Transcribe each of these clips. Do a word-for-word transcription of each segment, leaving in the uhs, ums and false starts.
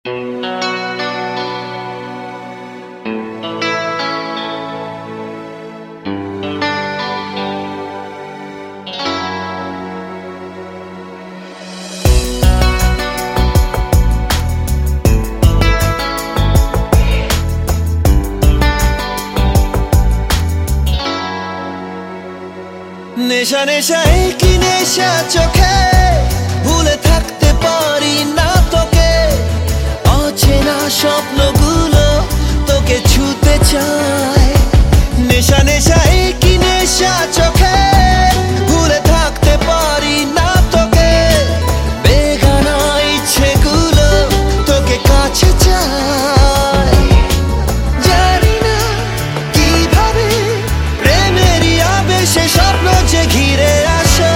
নেশা নেশা কি নেশা চোখে ভুলে থাকতে পারি না তোকে অচেনা স্বপ্নগুলো তোকে ছুতে চায় নেশা নেশা কি নেশা চোখে ভুলে থাকতে পারি না তোকে বেগানা ইচ্ছেগুলো তোকে কাছে চায় জানি না কিভাবে প্রেমেরই আবেশে স্বপ্ন যে ঘিরে আসে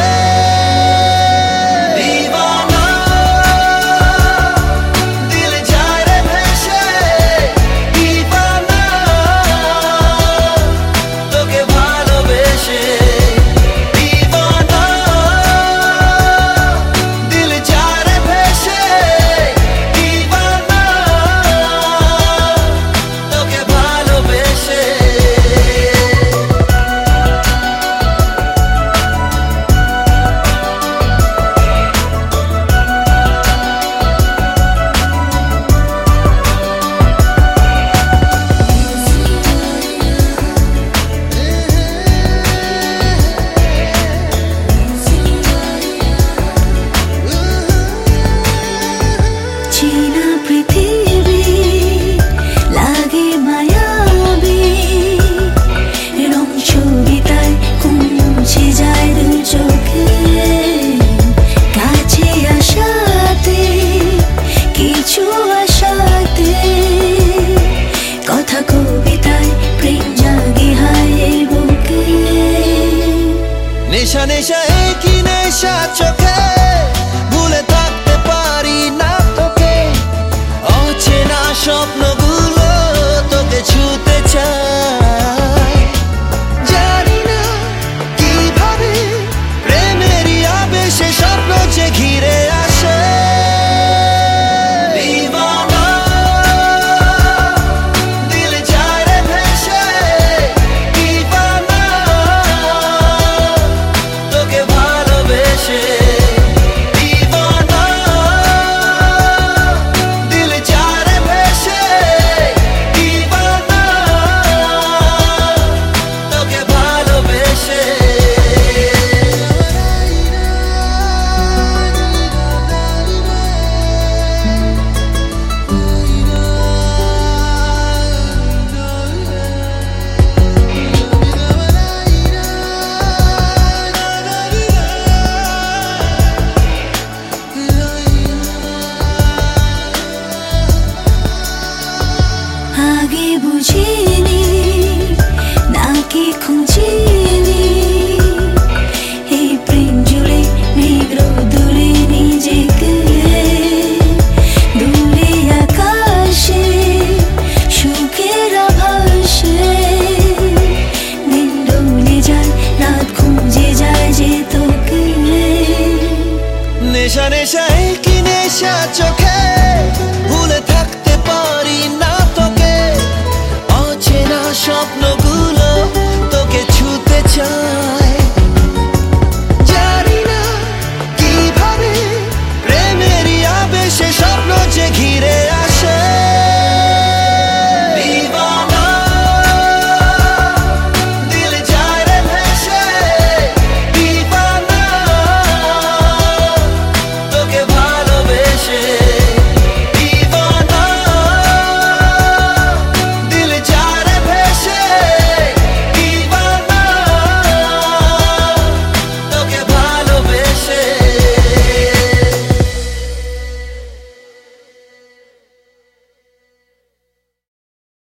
দিওয়ানা দিল যায় রে ভেসে দিওয়ানা তোকে ভালোবেসে দিওয়ানা দিল যায় রে ভেসে দিওয়ানা তোকে ভালোবেসে নেশা নেশা